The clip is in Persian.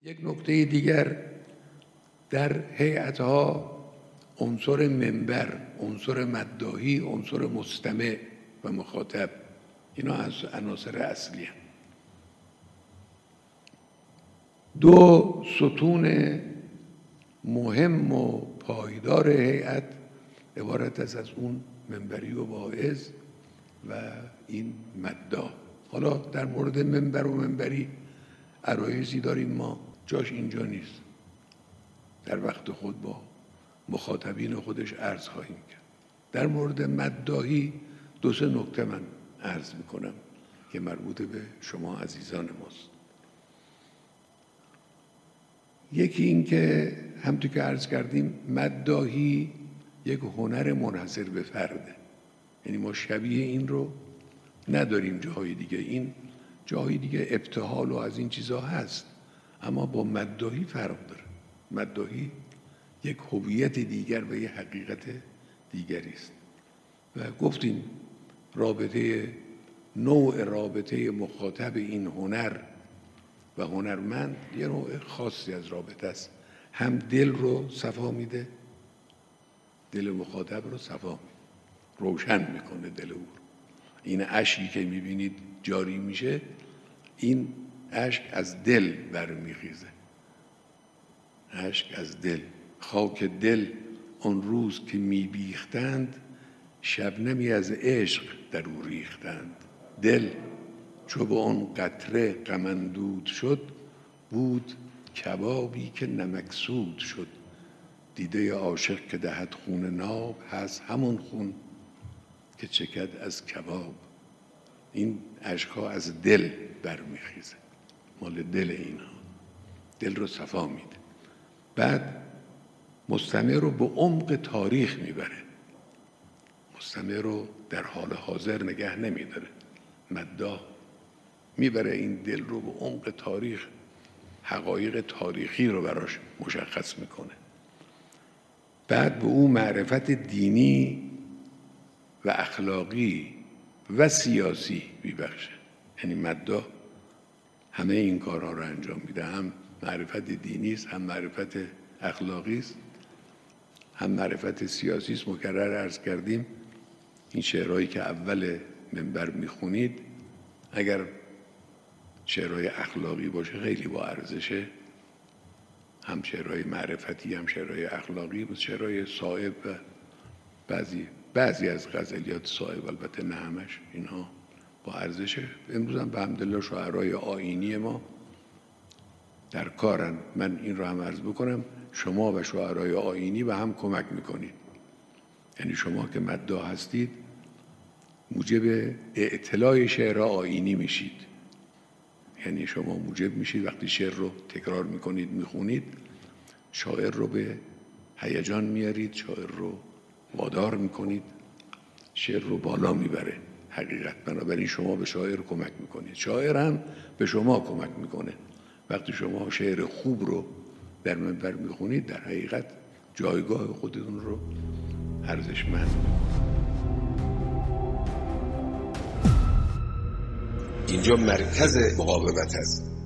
یک نکته دیگر در هیئت‌ها عنصر منبر، عنصر مداحی، عنصر مستمع و مخاطب، اینا از عناصر اصلی هم. دو ستون مهم و پایدار هیئت عبارت از اون منبری و واعظ و این مداح. حالا در مورد منبر و منبری عرایضی داریم، ما جاش اینجا نیست، در وقت خود با مخاطبین خودش عرض خواهیم کرد. در مورد مداحی دو سه نکته من عرض میکنم که مربوط به شما عزیزان ماست. یکی این که همونطور که عرض کردیم مداحی یک هنر منحصر به فرده، یعنی ما شبیه این رو نداریم جاهای دیگه. این جاهای دیگه ابتهال و از این چیزها هست، اما با مداحی فرق داره. مداحی یک هویت دیگر و یک حقیقت دیگری است و گفتیم نوع رابطه مخاطب این هنر و هنرمند یه نوع خاصی از رابطه است. هم دل رو صفا میده، دل مخاطب رو صفا میده، روشن میکنه دل او. این اشکی که میبینید جاری میشه، این اشک از دل برمیخیزه، اشک از دل. خاک دل آن روز که میبیختند، شبنمی از عشق در او ریختند. دل چو به آن قطره غم اندود شد، بود کبابی که نمکسود شد. دیده عاشق که دهد خون ناب، هست همون خون که چکد از کباب. این اشک‌ها از دل برمیخیزه، مال دل اینها، دل رو صفا میده. بعد مستمع رو به عمق تاریخ میبره، مستمع رو در حال حاضر نگه نمیداره. مداح میبره این دل رو به عمق تاریخ، حقایق تاریخی رو براش مشخص میکنه. بعد به او معرفت دینی و اخلاقی و سیاسی میبخشه. یعنی مداح همه این کارها رو انجام میده، هم معرفت دینی است، هم معرفت اخلاقی است، هم معرفت سیاسی است. مکرر عرض کردیم این شعرهایی که اول منبر میخونید اگر شعرهای اخلاقی باشه خیلی با ارزشه، هم شعرهای معرفتی هم شعرهای اخلاقی، و شعرهای صائب و بعضی از غزلیات صائب، البته نه همش، اینها با ارزشه. امروز هم به حمدالله شاعرای آیینی ما در کارن. من این رو هم عرض بکنم، شما و شاعرای آیینی به هم کمک میکنید. یعنی شما که مداح هستید موجب اعتلاع شعر آیینی میشید، یعنی شما موجب میشید وقتی شعر رو تکرار میکنید میخونید، شاعر رو به هیجان میارید، شاعر رو وادار میکنید، شعر رو بالا میبره حقیقت. بنابراین شما به شاعر کمک میکنید، شاعر هم به شما کمک میکنه. وقتی شما شعر خوب رو در منبر میخونید در حقیقت جایگاه خودتون رو ارزشمند. اینجا مرکز مقاومت است.